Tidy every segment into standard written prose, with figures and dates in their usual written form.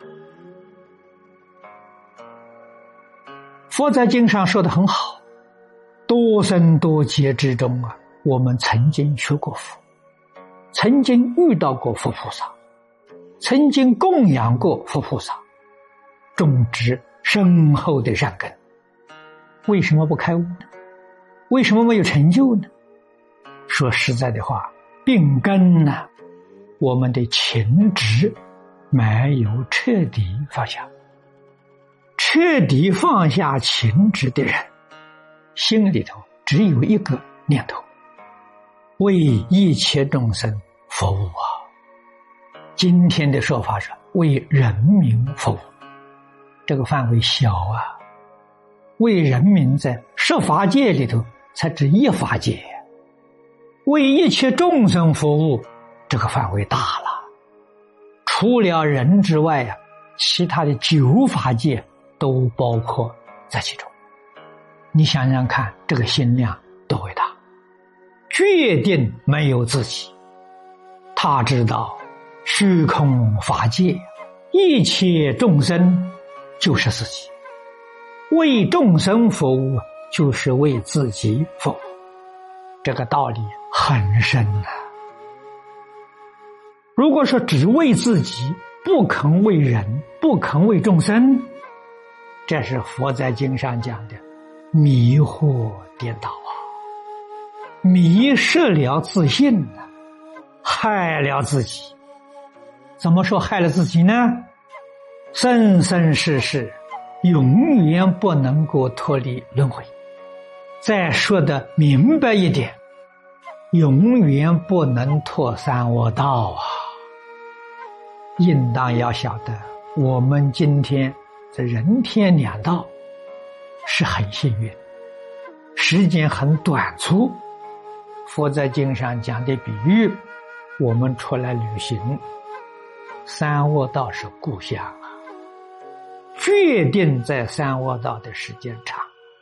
佛在经上说得很好，多生多劫之中啊，我们曾经学过佛，曾经遇到过佛菩萨，曾经供养过佛菩萨，种植深厚的善根，为什么不开悟呢？为什么没有成就呢？说实在的话，病根呢，我们的情执没有彻底放下。彻底放下情执的人，心里头只有一个念头：为一切众生服务啊！今天的说法是为人民服务，这个范围小啊。为人民在十法界里头才指一法界，为一切众生服务，这个范围大了。除了人之外啊，其他的九法界都包括在其中。你想想看，这个心量多伟大，决定没有自己。他知道虚空法界一切众生就是自己，为众生服务就是为自己服务，这个道理很深啊。如果说只为自己，不肯为人，不肯为众生，这是佛在经上讲的迷惑颠倒啊，迷失了自信啊，害了自己。怎么说害了自己呢？生生世世永远不能够脱离轮回。再说的明白一点，永远不能脱三恶道啊。应当要晓得，我们今天在人天两道是很幸运，时间很短促。佛在经上讲的比喻，我们出来旅行，三恶道是故乡啊，决定在三恶道的时间长。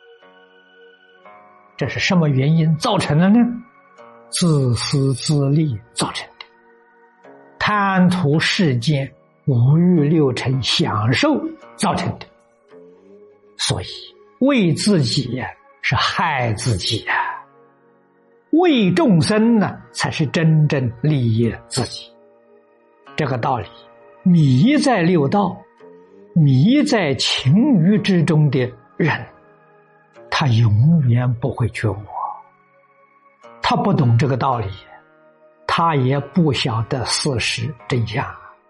这是什么原因造成的呢？自私自利造成的，贪图世间五欲六尘享受造成的。所以为自己呀，是害自己呀，为众生呢，才是真正利益自己。这个道理，迷在六道，迷在情欲之中的人，他永远不会觉悟。他不懂这个道理，他也不晓得事实真相。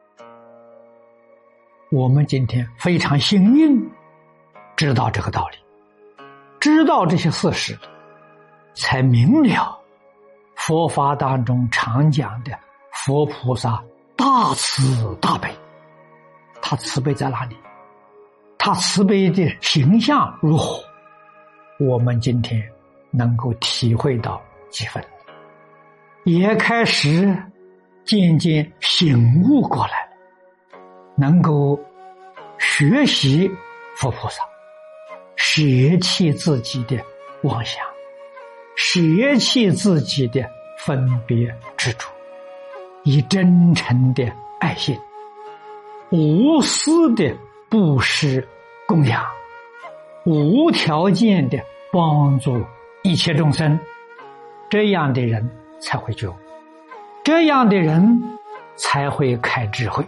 我们今天非常幸运知道这个道理，知道这些事实，才明了佛法当中常讲的佛菩萨大慈大悲。他慈悲在哪里？他慈悲的形象如何？我们今天能够体会到几分，也开始渐渐醒悟过来了，能够学习佛菩萨，舍弃自己的妄想，舍弃自己的分别执着，以真诚的爱心，无私的布施供养，无条件的帮助一切众生，这样的人才会觉悟，这样的人才会开智慧。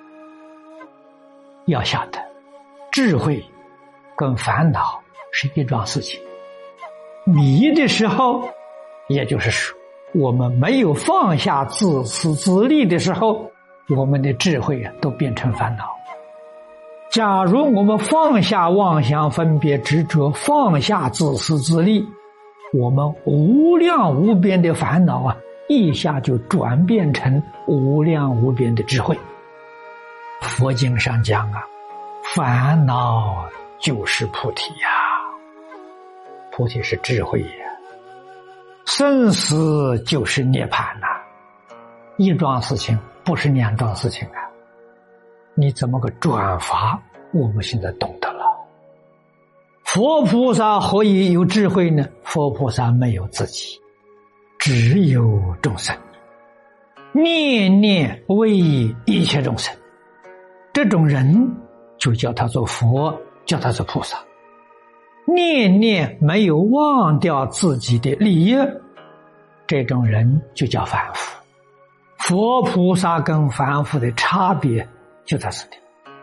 要晓得，智慧跟烦恼是一桩事情。迷的时候，也就是说我们没有放下自私自利的时候，我们的智慧都变成烦恼。假如我们放下妄想分别执着，放下自私自利，我们无量无边的烦恼一下就转变成无量无边的智慧。佛经上讲烦恼就是菩提呀，菩提是智慧呀，生死就是涅槃呐，一桩事情不是两桩事情啊。你怎么个转法？我们现在懂得了。佛菩萨何以有智慧呢？佛菩萨没有自己，只有众生，念念为一切众生， 这种人就叫他做佛，叫他做菩萨。念念没有忘掉自己的利益，这种人就叫凡夫。佛菩萨跟凡夫的差别就在这里。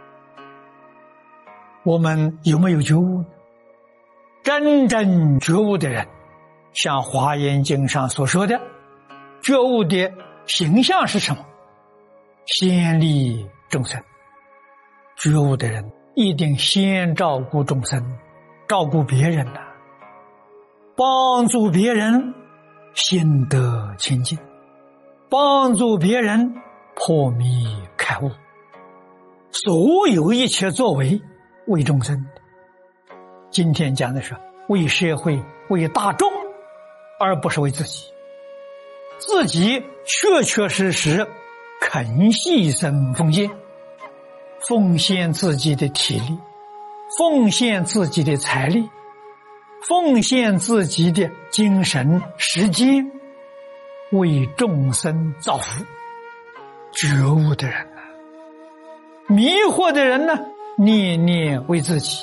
我们有没有觉悟？真正觉悟的人，像《华严经》上所说的，觉悟的形象是什么？先利众生。觉悟的人一定先照顾众生，照顾别人呐，帮助别人心得清净，帮助别人破迷开悟。所有一切作为为众生，今天讲的是为社会为大众，而不是为自己。自己确确实实肯牺牲奉献，奉献自己的体力，奉献自己的财力，奉献自己的精神时间，为众生造福。觉悟的人呢，迷惑的人呢，念念为自己。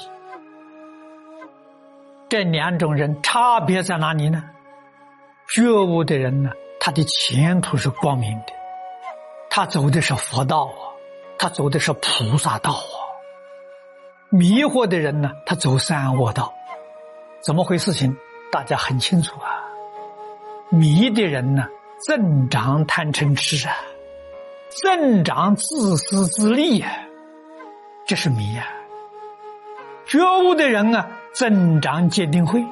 这两种人差别在哪里呢？觉悟的人呢，他的前途是光明的，他走的是佛道啊，他走的是菩萨道啊。迷惑的人呢，他走三恶道。怎么回事情？大家很清楚啊。迷的人呢，增长贪嗔痴啊，增长自私自利啊，这是迷啊。觉悟的人啊，增长戒定慧，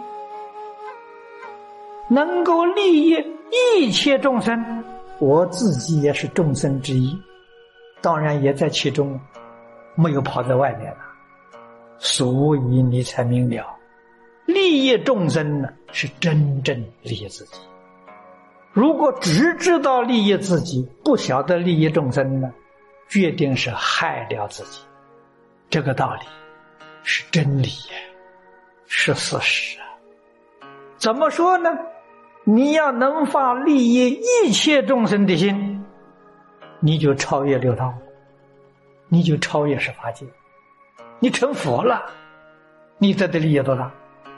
能够利益一切众生，我自己也是众生之一，当然也在其中，没有跑在外面了。所以你才明了，利益众生呢，是真正利益自己。如果只知道利益自己，不晓得利益众生呢，决定是害了自己。这个道理是真理呀，是事实啊。怎么说呢？你要能发利益一切众生的心，你就超越六道，你就超越十法界，你成佛了，你得的利益多大？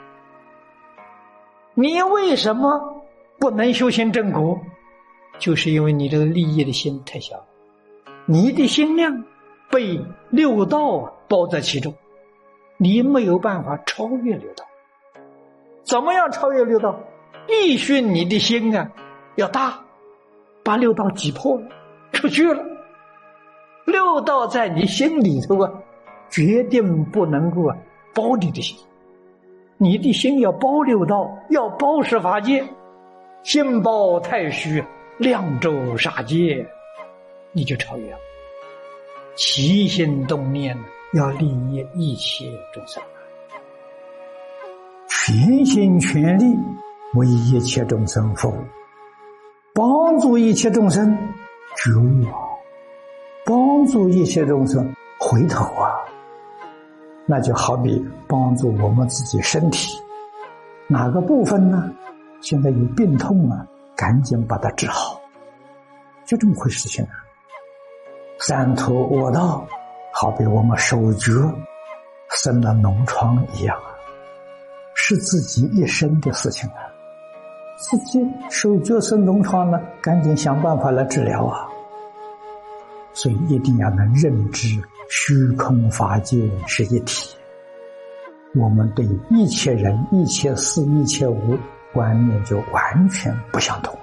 你为什么不能修行正果？就是因为你这个利益的心太小，你的心量被六道包在其中，你没有办法超越六道。怎么样超越六道？必须你的心啊要大，把六道击破了，出去了。六道在你心里头啊，决定不能够包你的心。你的心要包六道，要包十法界，心包太虚，量周杀界，你就超越了。起心动念要利益一切众生，全心全力为一切众生服务，帮助一切众生觉悟啊，帮助一切众生回头啊。那就好比帮助我们自己身体，哪个部分呢？现在有病痛啊，赶紧把它治好，就这么回事情啊。三途恶道，好比我们手脚生了脓疮一样啊，是自己一生的事情啊。自己手脚生脓疮呢，赶紧想办法来治疗啊。所以一定要能认知虚空法界是一体，我们对一切人一切事一切物观念就完全不相同了。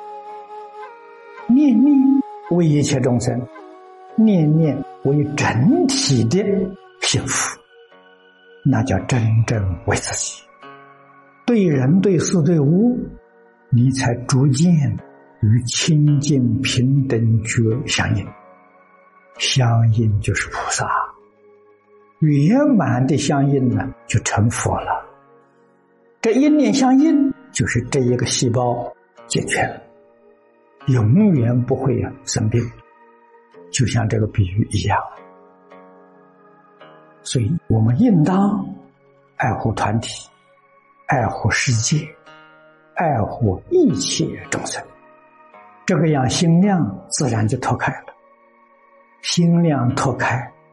念念为一切众生，念念为整体的幸福，那叫真正为自己。对人对事对物，你才逐渐与清净平等觉相应，相应就是菩萨，圆满的相应呢，就成佛了。这一念相应，就是这一个细胞解决了，永远不会生病，就像这个比喻一样。所以我们应当爱护团体，爱护世界，爱护一切众生，这个样心量自然就拓开了。心量拓开，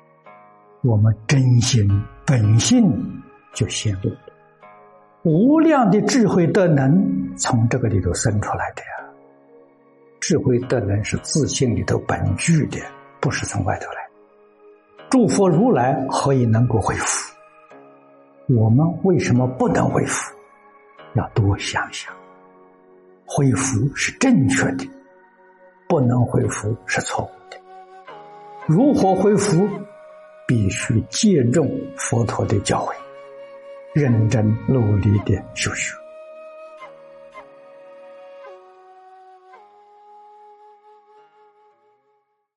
我们真心本性就显露了。无量的智慧德能从这个里头生出来的呀。智慧德能是自性里头本具的，不是从外头来。诸佛如来何以能够恢复？我们为什么不能恢复？要多想想。恢复是正确的，不能恢复是错误的。如何恢复？必须借重佛陀的教诲，认真努力的修学。